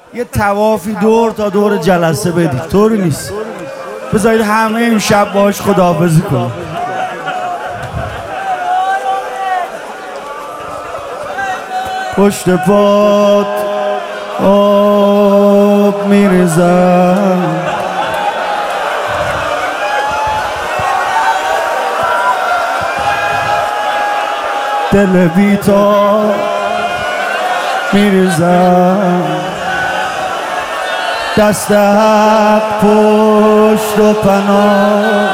یه طوافی دور تا دور جلسه بدید، طوری نیست. بذارید همه امشب باهاش خداحافظی کنم. پشت پات آب میریزم، دل بی‌تاب میریزم، دست حق پشت و پناه.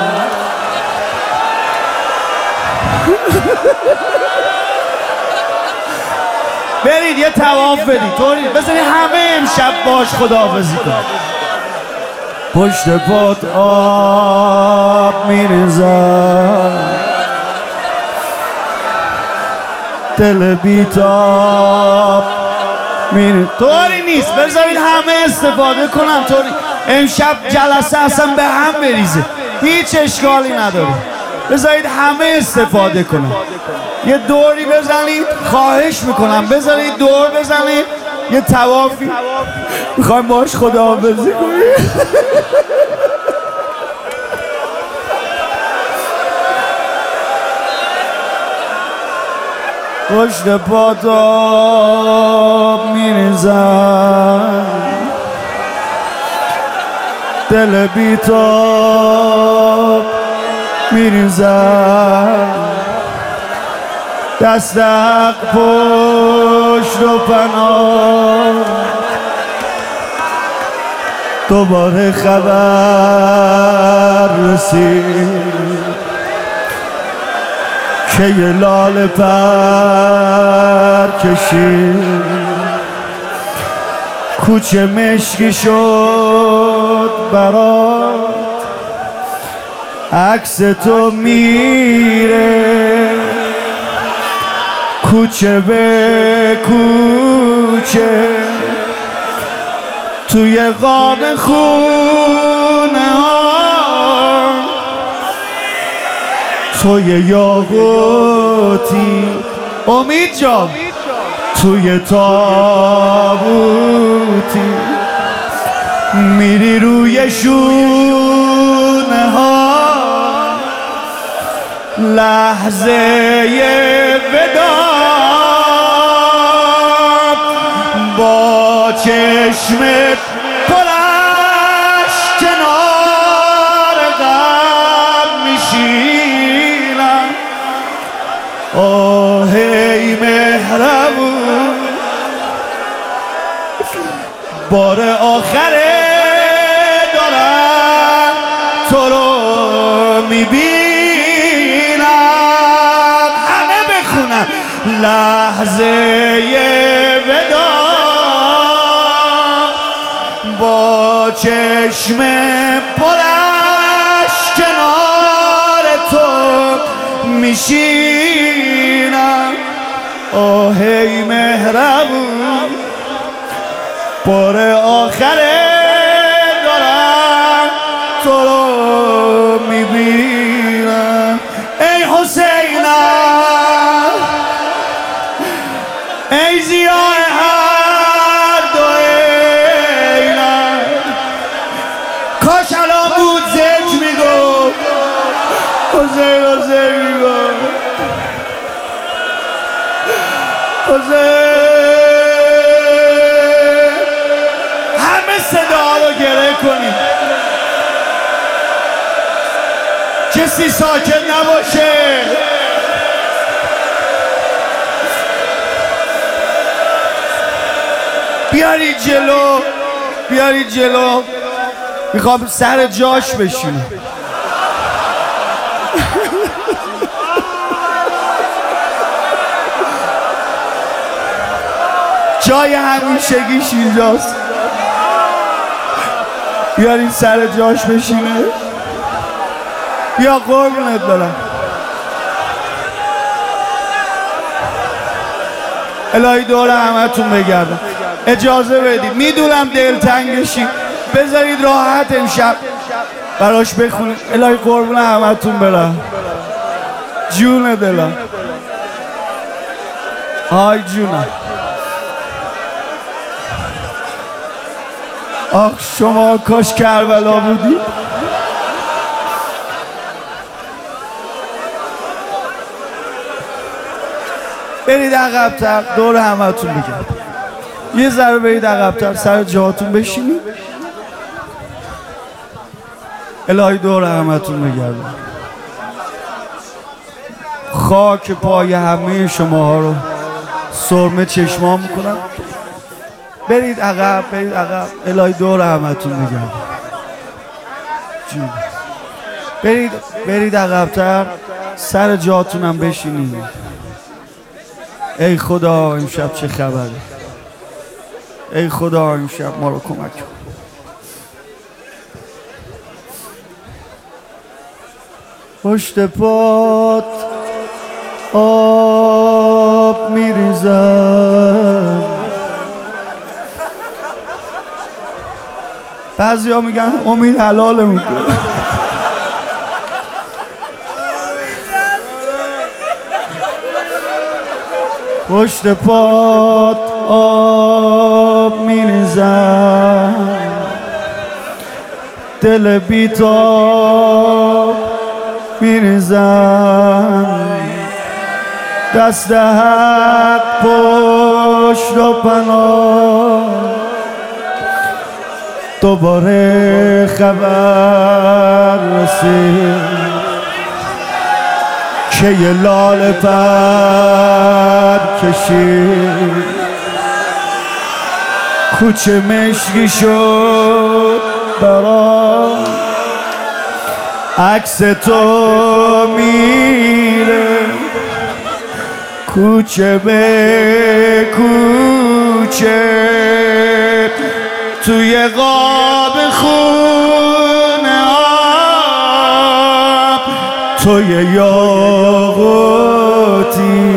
برید یه طواف بدید، طوری بذارید همه امشب باش خداحافظی کنید. پشت پات آب میریزم، دل بی‌تاب میره. طوری نیست، بذارید همه استفاده کنن. طوری امشب جلسه اصلا به هم بریزه، هیچ اشکالی نداره. بذارید همه استفاده کنن. یه دوری بزنید، خواهش میکنم بذارید دور بزنید، یه طوافی میخوایم باش خداحافظی کنیم. پشت پات آب میریزم، دل بی‌تاب میریزم، دست حق پشت و پناه. دوباره خبر رسید که یه لاله پر کشید، کوچه مشکی شد برات، عکس تو میره کوچه به کوچه، توی غاب خونه ها توی یاقوتی. امید جان توی تابوتی، میری روی شونه ها، لحظه وداع با چشمت پرش کنار غم میشینم. آه ای مهربون، بار آخره دارم تو رو میبینم. همه بخونم لحظه وداع با چشم پرش کنار تو میشینم. آه ای مهربون، بار آخره دارم تو رو میبینم. ای حسینم، ای ضیاء هر دو عینم، کاش الان بود ذکر میگفت حسین حسین میگفت حسین. صدا رو گره کنید، کسی ساکت نباشه. بیارید جلو، بیارید جلو، میخوام سر جاش بشینه. جای همیشگیش اینجاست. بیارید سر جاش بشینه. بیا قربونت برم. الهی دور همتون بگردم. اجازه بدید، میدونم دلتنگشی، بذارید راحت امشب براش بخونید. الهی قربون همتون برم. جون دلم، های جونم. آخ شما کاش کربلا بودی. برید عقب‌تر، دور همتون بگم یه ذره برید عقب‌تر، سر جاتون بشینید. الهی دور همتون بگردم. خاک پای همه شماها رو سرمه چشمان میکنم. برید عقب، برید عقب. الهی دور همتون بگردم. برید عقب‌تر، سر جاتونم بشینید. ای خدا امشب چه خبره؟ ای خدا امشب ما رو کمک کن. پشت پات آب میریزم. بعضی ها میگن امید حلالمون کن. پشت پات آب میریزم، دل بیتاب میریزم، دست حق پشت و پناه. دوباره خبر رسید که یه لاله پر کشید، کوچه مشکی شد برام، عکس تو میره کوچه به کوچه، توی قاب خونه آب، توی یاقوتی،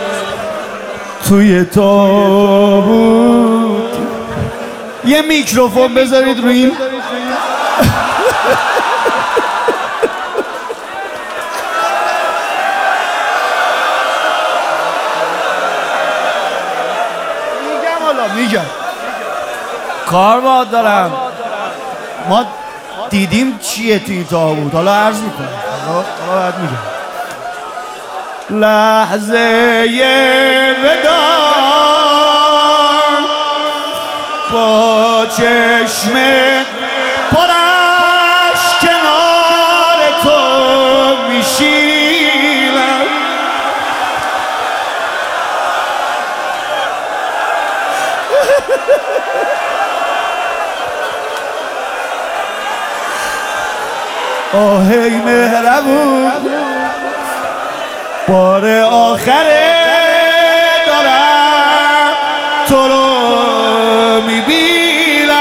توی تابوت. یه میکروفون بذارید روی این. میگم کار باید دارم. ما دیدیم چیه تو این تابوت، حالا عرض میکنم، حالا باید میگم. لحظه وداع با چشم پرش کنار تو میشینم، آهی مهربون بار آخره دارم تو رو میبینم.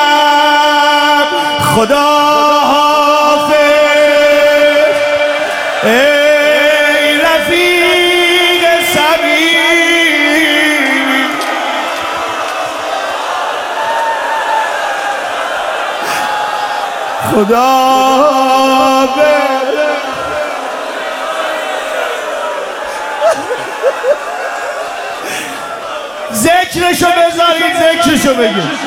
خدا حافظ ای رفیق صمیمی، خدا حافظ. ذکرشو بذارید، ذکرشو بگید.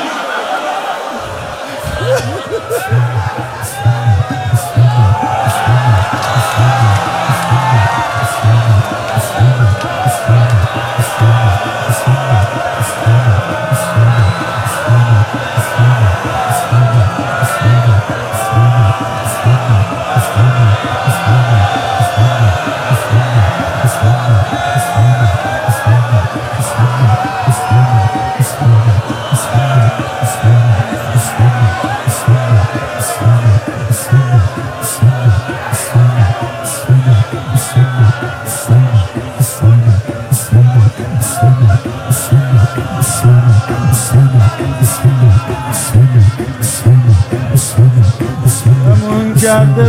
همون کرده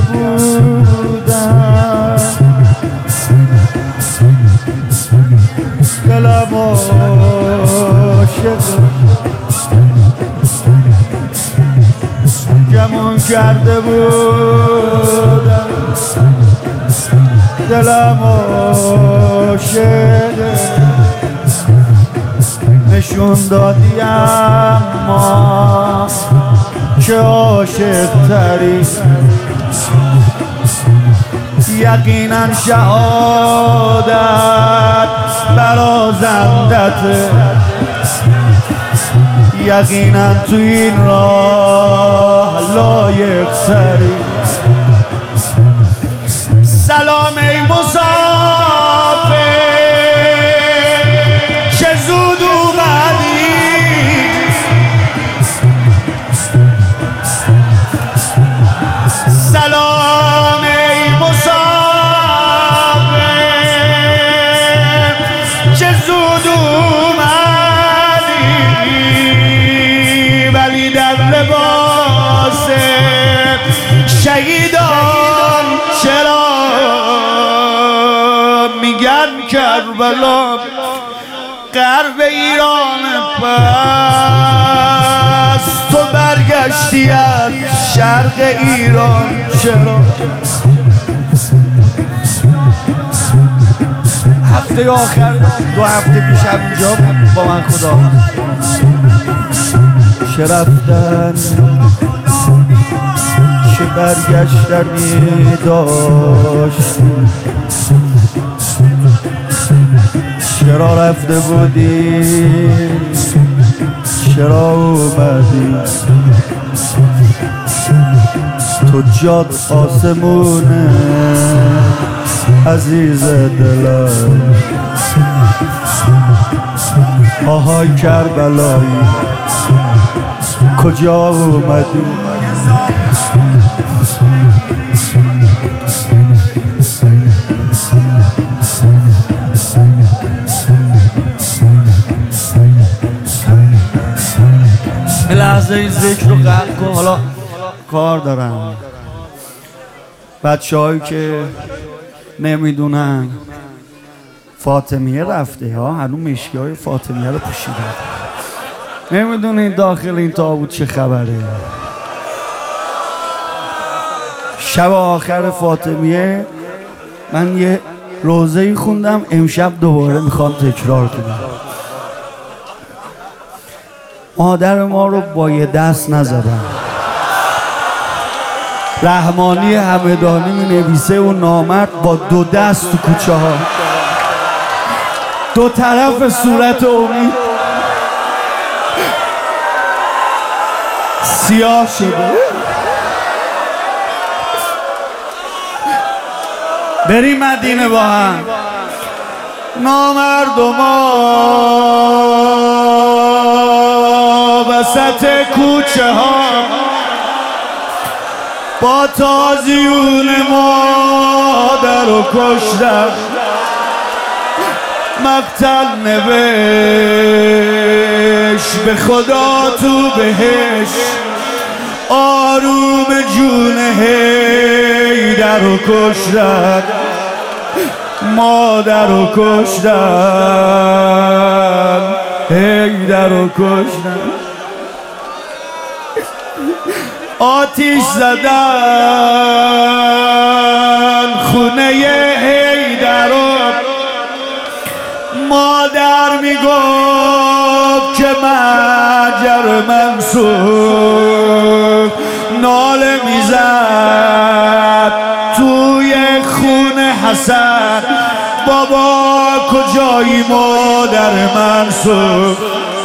بودم دلم عاشق، گمون کرده بودم دلم عاشق، نشون دادی اما عاشق تری، یقینا شهادت برازندته، یقینا تو این راه لایق تری. سلام ای مسافر چه زود اومدی، سلام ای مسافر چه زود اومدی، ولی در لباس شهیدان چرا میگن کربلا غرب ایران، پس تو برگشتی از شرق ایران چرا؟ هفته آخر 2 هفته پیش اینجا با من خدا چه رفتن چه برگشتنی داشت، چرا رفته بودی چرا اومدی، تو جات آسمونه عزیز دلم، آهای کربلایی کجا اومدی. لحظه این ذکر رو قطع کن، حالا کار دارم. بچه هایی که نمیدونن فاطمیه رفته ها، هنوز مشکی های فاطمیه رو پوشیدن، نمیدونین داخل این تابوت چه خبره. شب آخر فاطمیه من یه روزه‌ای خوندم، امشب دوباره میخوام تکرار کنم. مادر ما رو با یه دست نزدن. رحمانی همدانی می نویسه و نامرد با 2 دست تو کوچه ها، 2 طرف صورت امید سیاه شده. بریم مدینه با هم. نامرد و ما وسط کوچه ها با تازیون مادر و کشتن، مقتل نوش به خدا تو بهش، آروم جون حیدر رو کشتن، مادر رو کشتن، حیدر رو کشتن، آتیش زدن خونه حیدر رو. مادر میگفت که مهجر منصور ناله میزد توی خونه حسن، بابا کجایی مادر منصور.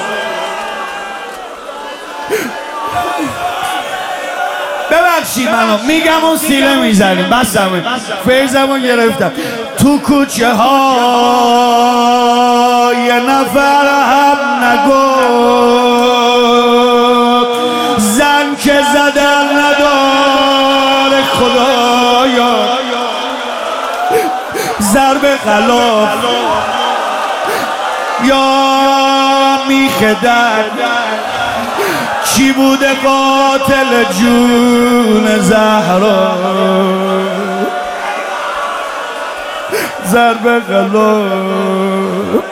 ببخشید منو میگم و سیله میزنیم، بس همه فیضمو گرفتم. تو کوچه ها یه نفر هم نگفت، زن که زدن نداره خدایا، ضرب خلاف یا میخدن، چی بوده قاتل جون زهرا، ضرب خلاف.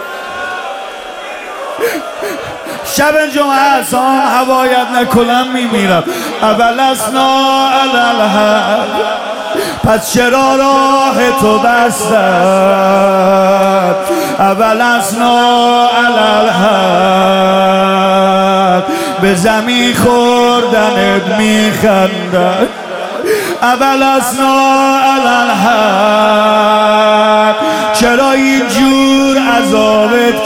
شب جمعه اصلا هوایت نکنم میمیرم، اول اسنا الالحق، پس چرا راه تو بستم، اول اسنا الالحق، به زمین خورد گردنت میخندن اول اسنا الالحق چرا اینجور عذابت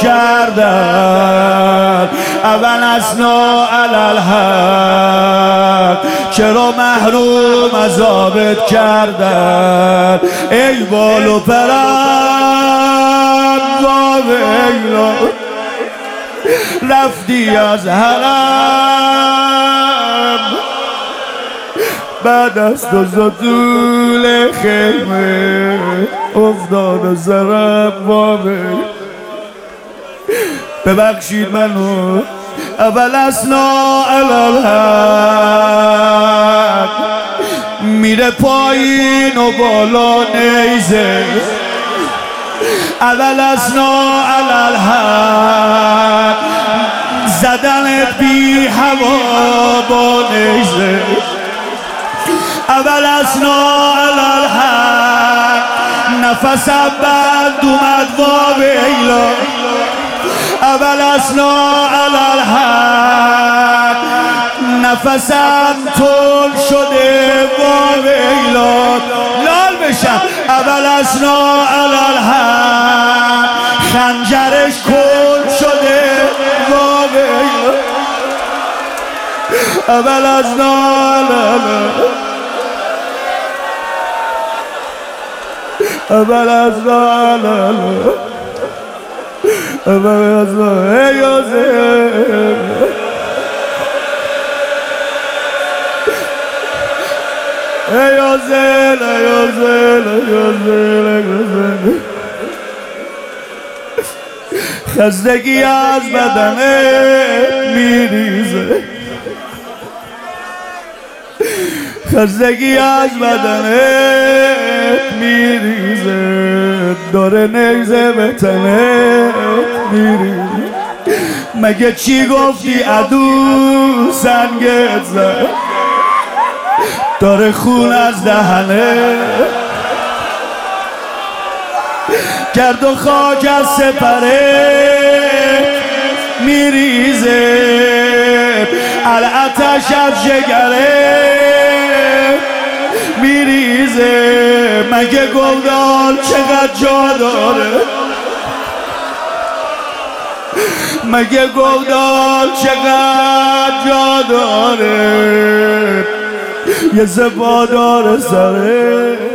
کردن اول اسنا الالحق چرا محروم عذابت کردن ای بال و پرم و ویلا رفتی از حرم بعد از تو زدول خیمه افتاد سرم بابه ببخشید منو اول اسنا الالحق میره پایین و بالا نیزه اول اسنا الالحق زدنت بی هوا با نیزه اول اسنا الالحق نفسم بند اومد وا ویلا اول اسنا الالحق نفسم تول شده وا ویلا لال بشم اول اسنا الالحق خنجرش کل شده وا ویلا اول اسنا الالحق اول اسنا الالحق اول اسنا ای یوسف ای یوسف ای یوسف ای یوسف خستگی از بدنت میریزه خستگی از بدنت میریزه داره نیزه به تنت میریزه مگه چی گفتی عدو سنگت زد داره خون از دهنه گرد و خاک از سپره میریزه الاتش از جگره میریزه مگه گودال چقدر جا داره مگه گودال چقدر جا داره یه زبادار سره